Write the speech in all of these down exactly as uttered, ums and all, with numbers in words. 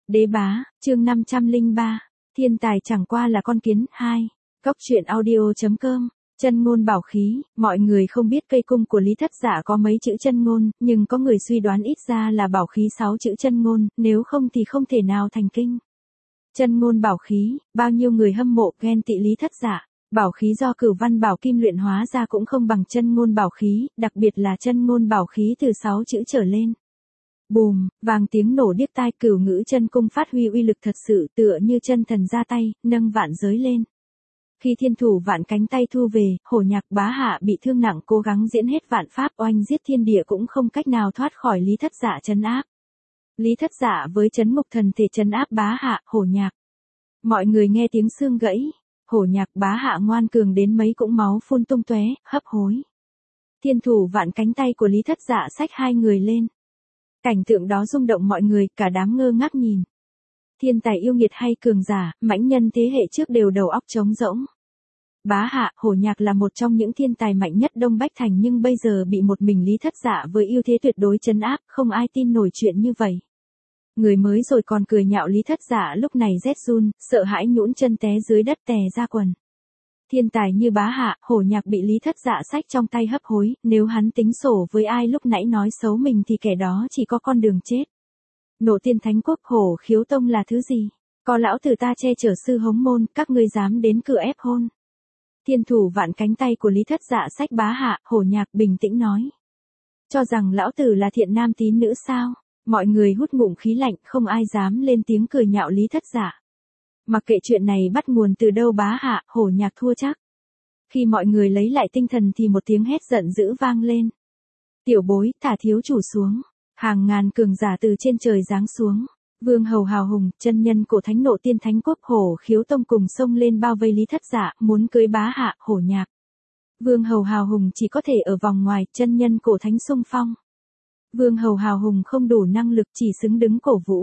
Đế bá, chương năm trăm lẻ ba, thiên tài chẳng qua là con kiến. Hai. Cốc truyện audio chấm com. Chân ngôn bảo khí, mọi người không biết cây cung của Lý Thất Dạ có mấy chữ chân ngôn, nhưng có người suy đoán ít ra là bảo khí sáu chữ chân ngôn, nếu không thì không thể nào thành kinh. Chân ngôn bảo khí, bao nhiêu người hâm mộ ghen tị Lý Thất Dạ. Bảo khí do Cửu Văn Bảo Kim luyện hóa ra cũng không bằng chân ngôn bảo khí, đặc biệt là chân ngôn bảo khí từ sáu chữ trở lên. Bùm, vàng tiếng nổ điếc tai, Cửu Ngữ chân cung phát huy uy lực thật sự tựa như chân thần ra tay, nâng vạn giới lên. Khi thiên thủ vạn cánh tay thu về, Hổ Nhạc bá hạ bị thương nặng cố gắng diễn hết vạn pháp oanh giết thiên địa cũng không cách nào thoát khỏi Lý Thất Dạ trấn áp. Lý Thất Dạ với chấn ngục thần thể trấn áp bá hạ, Hổ Nhạc. Mọi người nghe tiếng xương gãy, Hổ Nhạc bá hạ ngoan cường đến mấy cũng máu phun tung tóe, hấp hối. Thiên thủ vạn cánh tay của Lý Thất Dạ xách hai người lên. Cảnh tượng đó rung động mọi người, cả đám ngơ ngác nhìn. Thiên tài yêu nghiệt hay cường giả, mãnh nhân thế hệ trước đều đầu óc trống rỗng. Bá hạ, Hổ Nhạc là một trong những thiên tài mạnh nhất Đông Bách Thành nhưng bây giờ bị một mình Lý Thất Dạ với ưu thế tuyệt đối trấn áp, không ai tin nổi chuyện như vậy. Người mới rồi còn cười nhạo Lý Thất Dạ lúc này rét run, sợ hãi nhũn chân té dưới đất tè ra quần. Thiên tài như bá hạ, Hổ Nhạc bị Lý Thất Dạ xách trong tay hấp hối, nếu hắn tính sổ với ai lúc nãy nói xấu mình thì kẻ đó chỉ có con đường chết. Nộ Tiên Thánh Quốc Hổ Khiếu Tông là thứ gì? Có lão tử ta che chở sư hống môn, các ngươi dám đến cửa ép hôn. Thiên thủ vạn cánh tay của Lý Thất Dạ xách bá hạ, Hổ Nhạc bình tĩnh nói. Cho rằng lão tử là thiện nam tín nữ sao? Mọi người hút ngụm khí lạnh, không ai dám lên tiếng cười nhạo Lý Thất Dạ. Mặc kệ chuyện này bắt nguồn từ đâu bá hạ, Hổ Nhạc thua chắc. Khi mọi người lấy lại tinh thần thì một tiếng hét giận dữ vang lên. Tiểu bối, thả thiếu chủ xuống. Hàng ngàn cường giả từ trên trời giáng xuống. Vương hầu hào hùng, chân nhân cổ thánh Nộ Tiên Thánh Quốc Hổ Khiếu Tông cùng xông lên bao vây Lý Thất Dạ, muốn cưới bá hạ, Hổ Nhạc. Vương hầu hào hùng chỉ có thể ở vòng ngoài, chân nhân cổ thánh xung phong. Vương hầu hào hùng không đủ năng lực, chỉ xứng đứng cổ vũ.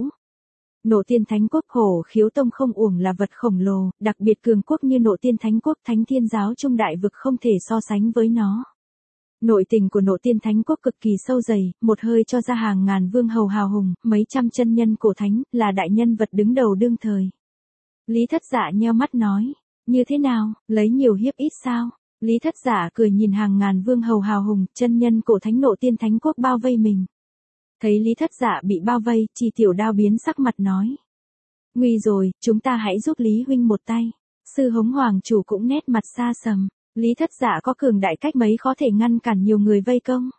Nộ Tiên Thánh Quốc Hổ Khiếu Tông không uổng là vật khổng lồ, đặc biệt cường quốc như Nộ Tiên Thánh Quốc, Thánh Thiên Giáo Trung đại vực không thể so sánh với nó. Nội tình của Nộ Tiên Thánh Quốc cực kỳ sâu dày, một hơi cho ra hàng ngàn vương hầu hào hùng, mấy trăm chân nhân cổ thánh, là đại nhân vật đứng đầu đương thời. Lý Thất Dạ nheo mắt nói, như thế nào, lấy nhiều hiếp ít sao? Lý Thất Dạ cười nhìn hàng ngàn vương hầu hào hùng, chân nhân cổ thánh Nộ Tiên Thánh Quốc bao vây mình. Thấy Lý Thất Dạ bị bao vây, Chỉ Tiểu Đao biến sắc mặt nói. Nguy rồi, chúng ta hãy giúp Lý huynh một tay. Sư hống hoàng chủ cũng nét mặt xa sầm. Lý Thất Dạ có cường đại cách mấy có thể ngăn cản nhiều người vây công.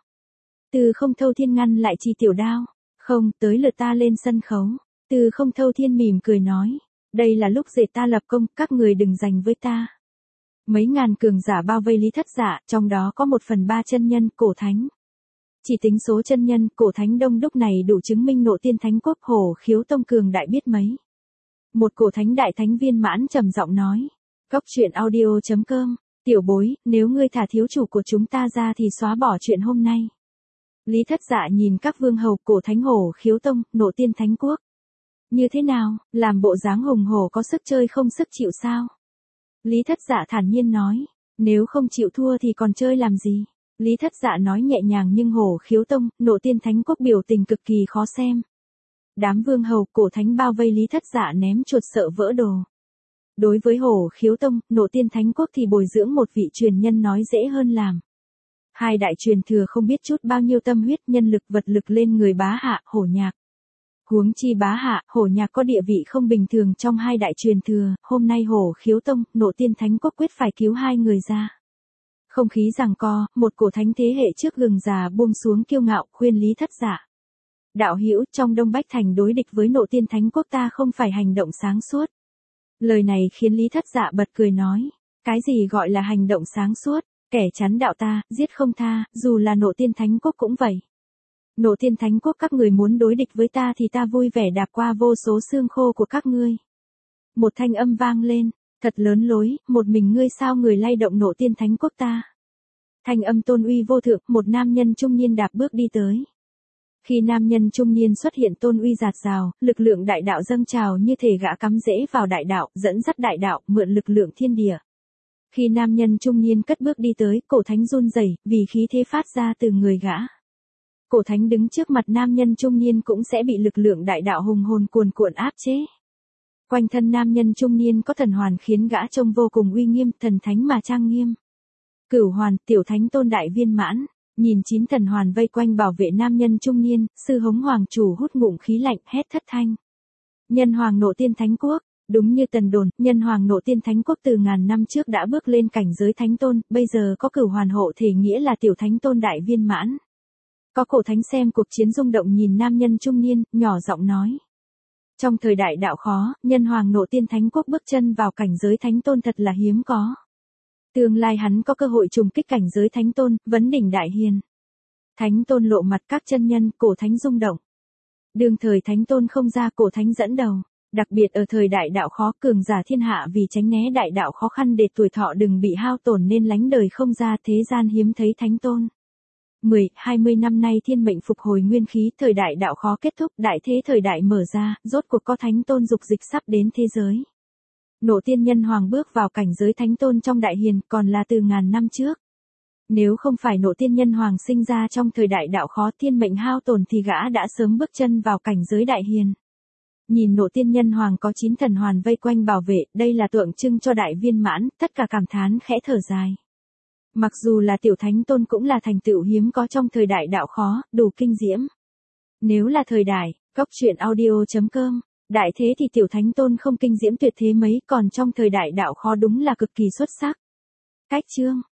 Từ Không Thâu Thiên ngăn lại Chỉ Tiểu Đao. Không, tới lượt ta lên sân khấu. Từ Không Thâu Thiên mỉm cười nói. Đây là lúc dễ ta lập công, các người đừng giành với ta. Mấy ngàn cường giả bao vây Lý Thất Dạ, trong đó có một phần ba chân nhân, cổ thánh. Chỉ tính số chân nhân, cổ thánh đông đúc này đủ chứng minh Nộ Tiên Thánh Quốc Hổ Khiếu Tông cường đại biết mấy. Một cổ thánh đại thánh viên mãn trầm giọng nói. Cốc truyện audio chấm com. Tiểu bối, nếu ngươi thả thiếu chủ của chúng ta ra thì xóa bỏ chuyện hôm nay. Lý Thất Dạ nhìn các vương hầu, cổ thánh Hổ Khiếu Tông, Nộ Tiên Thánh Quốc. Như thế nào, làm bộ dáng hùng hổ có sức chơi không sức chịu sao? Lý Thất Dạ thản nhiên nói, nếu không chịu thua thì còn chơi làm gì? Lý Thất Dạ nói nhẹ nhàng nhưng Hổ Khiếu Tông, Nộ Tiên Thánh Quốc biểu tình cực kỳ khó xem. Đám vương hầu, cổ thánh bao vây Lý Thất Dạ ném chuột sợ vỡ đồ. Đối với Hổ Khiếu Tông, Nộ Tiên Thánh Quốc thì bồi dưỡng một vị truyền nhân nói dễ hơn làm. Hai đại truyền thừa không biết chút bao nhiêu tâm huyết, nhân lực, vật lực lên người bá hạ, Hổ Nhạc. Huống chi bá hạ, Hổ Nhạc có địa vị không bình thường trong hai đại truyền thừa, hôm nay Hổ Khiếu Tông, Nộ Tiên Thánh Quốc quyết phải cứu hai người ra. Không khí giằng co, một cổ thánh thế hệ trước gừng già buông xuống kiêu ngạo, khuyên Lý Thất Dạ. Đạo hữu, trong Đông Bách Thành đối địch với Nộ Tiên Thánh Quốc ta không phải hành động sáng suốt. Lời này khiến Lý Thất Dạ bật cười nói, cái gì gọi là hành động sáng suốt, kẻ chắn đạo ta, giết không tha, dù là Nộ Tiên Thánh Quốc cũng vậy. Nộ Tiên Thánh Quốc các người muốn đối địch với ta thì ta vui vẻ đạp qua vô số xương khô của các ngươi. Một thanh âm vang lên, thật lớn lối, một mình ngươi sao người lay động Nộ Tiên Thánh Quốc ta. Thanh âm tôn uy vô thượng, một nam nhân trung niên đạp bước đi tới. Khi nam nhân trung niên xuất hiện tôn uy dạt dào, lực lượng đại đạo dâng trào như thể gã cắm rễ vào đại đạo, dẫn dắt đại đạo, mượn lực lượng thiên địa. Khi nam nhân trung niên cất bước đi tới, cổ thánh run rẩy vì khí thế phát ra từ người gã. cổ thánh đứng trước mặt nam nhân trung niên cũng sẽ bị lực lượng đại đạo hùng hồn cuồn cuộn áp chế. Quanh thân nam nhân trung niên có thần hoàn khiến gã trông vô cùng uy nghiêm, thần thánh mà trang nghiêm. Cửu hoàn, tiểu thánh tôn đại viên mãn, nhìn chín thần hoàn vây quanh bảo vệ nam nhân trung niên, sư hống hoàng chủ hút ngụm khí lạnh hét thất thanh. Nhân hoàng nộ tiên thánh quốc, đúng như tần đồn, nhân hoàng nộ tiên thánh quốc từ ngàn năm trước đã bước lên cảnh giới thánh tôn, bây giờ có cửu hoàn hộ thể nghĩa là tiểu thánh tôn đại viên mãn. Có cổ thánh xem cuộc chiến rung động nhìn nam nhân trung niên, nhỏ giọng nói. Trong thời đại đạo khó, nhân hoàng nộ tiên thánh quốc bước chân vào cảnh giới thánh tôn thật là hiếm có. Tương lai hắn có cơ hội trùng kích cảnh giới thánh tôn, vấn đỉnh đại hiền. Thánh tôn lộ mặt các chân nhân, cổ thánh rung động. Đương thời thánh tôn không ra, cổ thánh dẫn đầu. Đặc biệt ở thời đại đạo khó, cường giả thiên hạ vì tránh né đại đạo khó khăn để tuổi thọ đừng bị hao tổn nên lánh đời không ra, thế gian hiếm thấy thánh tôn. mười, hai mươi năm nay thiên mệnh phục hồi nguyên khí, thời đại đạo khó kết thúc, đại thế thời đại mở ra, rốt cuộc có thánh tôn dục dịch sắp đến thế giới. Nộ tiên nhân hoàng bước vào cảnh giới thánh tôn trong đại hiền, còn là từ ngàn năm trước. Nếu không phải nộ tiên nhân hoàng sinh ra trong thời đại đạo khó, thiên mệnh hao tổn thì gã đã sớm bước chân vào cảnh giới đại hiền. Nhìn nộ tiên nhân hoàng có chín thần hoàn vây quanh bảo vệ, đây là tượng trưng cho đại viên mãn, tất cả cảm thán khẽ thở dài. Mặc dù là tiểu thánh tôn cũng là thành tựu hiếm có trong thời đại đạo khó, đủ kinh diễm. Nếu là thời đại, góc truyện audio chấm com, đại thế thì tiểu thánh tôn không kinh diễm tuyệt thế mấy, còn trong thời đại đạo khó đúng là cực kỳ xuất sắc. Cách chương